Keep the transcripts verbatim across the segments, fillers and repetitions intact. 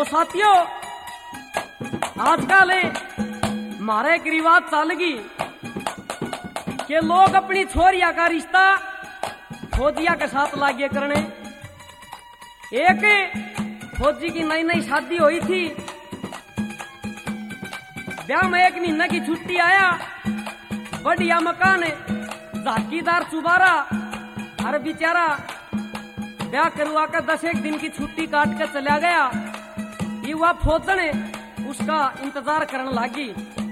तो साथियों आजकल मारे एक रिवाज चालगी कि लोग अपनी छोरिया का रिश्ता फौजिया के साथ लागे करने। एक फौजी की नई नई शादी हुई थी, ब्याह में एक महीना की छुट्टी आया, बढ़िया मकान झाकीदार चुबारा, हर बेचारा ब्याह करवा कर दस एक दिन की छुट्टी काट कर चला गया। ये वह फौजन उसका इंतजार करने लगी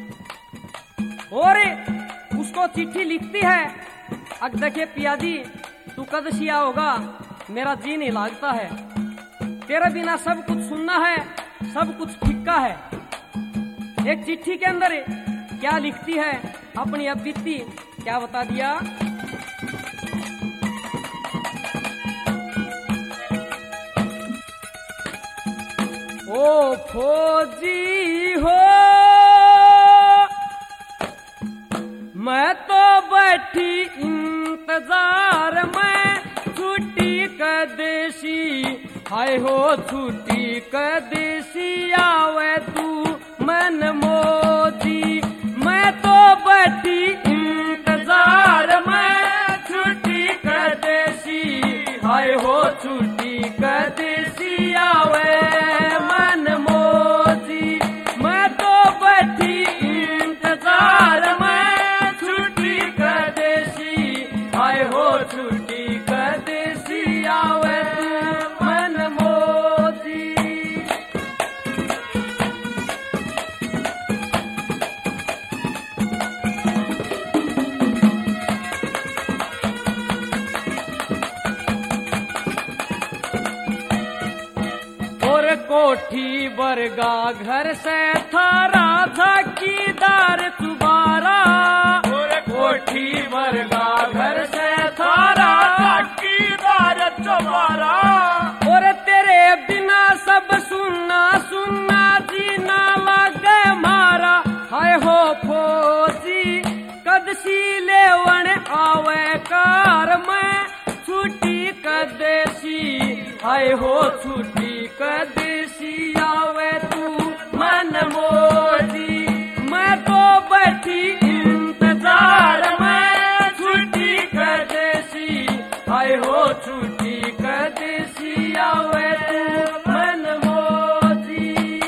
और उसको चिट्ठी लिखती है, अग देखे पिया जी तू कद सिया होगा, मेरा जी नहीं लागता है, तेरे बिना सब कुछ सुनना है, सब कुछ फिक्का है। एक चिट्ठी के अंदर क्या लिखती है, अपनी अब बीती क्या बता दिया। ओ फौजी हो मैं तो बैठी इंतजार में, छुट्टी कदेसी हाय हो छुट्टी कदेसी आवे तू मन मोजी। मैं तो बैठी इंतजार में, छुट्टी कदेसी हाय हो छुट्टी कदेसी आवे मन मोजी। मैं तो बैठी इंतजार में, छुट्टी कदेसी हाय हो छुट्टी कदेसी आवे मन मोजी। और कोठी बरगा घर से थारा झाकीदार चुबारा, और कोठी बरगा घर से थारा झाकीदार चुबारा। और तेरे बिना सब सुनना सुनना जीना लगे मारा, हाय हो फौजी कदसी लेवन आवे कार में, छुट्टी कदेसी हाय हो छुट्टी कदेसी आवे तू मन मोजी। मैं तो बैठी इंतजार में, छुट्टी कदेसी हाय हो छुट्टी कदेसी आवे तू मन मोजी।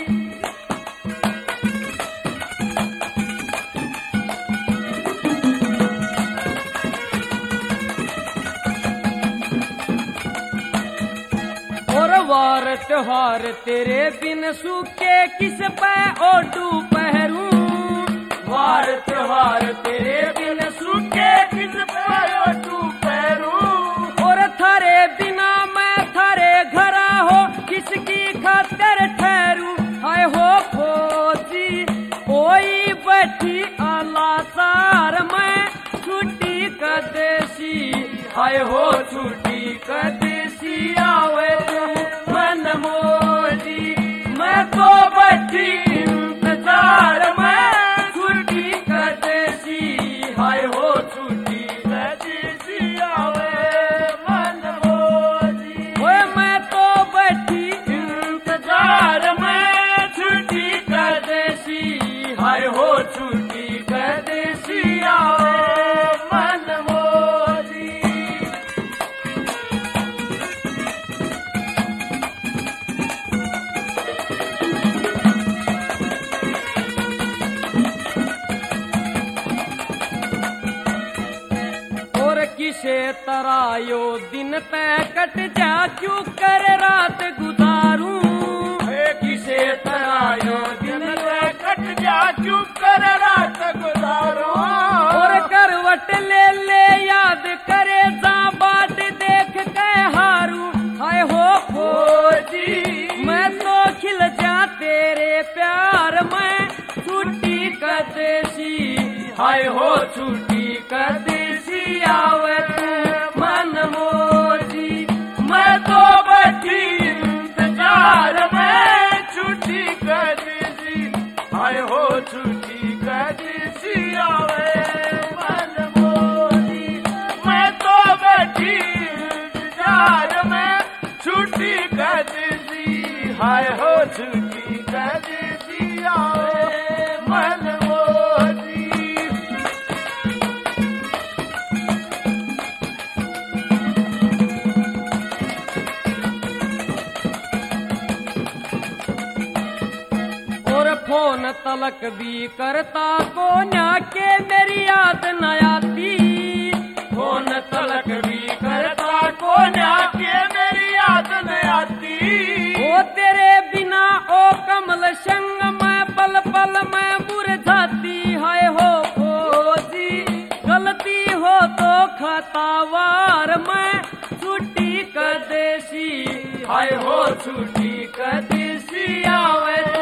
और वार त्योहार तेरे बिन सूखे किस पे ओटू पहरूं, वार त्योहार तेरे बिन सूखे किस पे ओटू पहरूं। और थारे बिना मैं थारे घरा हो किसकी खातिर ठहरूं, हाय हो फौजी कोई बैठी आलाचार में, छुट्टी कदेसी हाय हो छुट्टी कदेसी आवे तू मन मोजी। मैं तो बैठी इंतजार में, छुट्टी कदेसी हाय हो छुट्टी कदेसी आवे मन मोजी। ओए मैं तो बैठी इंतजार में, छुट्टी कदेसी हाय हो छुट्टी कदेसी आवे मन मोजी। किसे तरह यो दिन तय कट जा, क्यों कर रात गुजारूं, किसे तरह यो दिन तय कट जा, क्यों कर रात गुजारूं। और करवट ले ले याद करे जा बाट देख के हारूं, हाय हो फौजी मैं तो खिल जा तेरे प्यार में, छुट्टी कदेसी हाय हो छुट्टी कदेसी आवे तू मन मोजी। मैं तो बैठी इंतजार में, छुट्टी कदेसी हाय हो छुट्टी कदेसी आवे मन मोजी। मैं तो बैठी इंतजार में, छुट्टी कदेसी हाय हो छुट्टी तलक भी करता को न्याके मेरी याद न आती। फोन तलक भी करता को न्याके मेरी याद न आती। ओ तेरे बिना ओ कमल संग मैं पल पल मैं मुरझाती। हाय हो फौजी गलती हो तो खतावार मैं छुट्टी कदेसी। हाय हो छुट्टी कदेसी आवे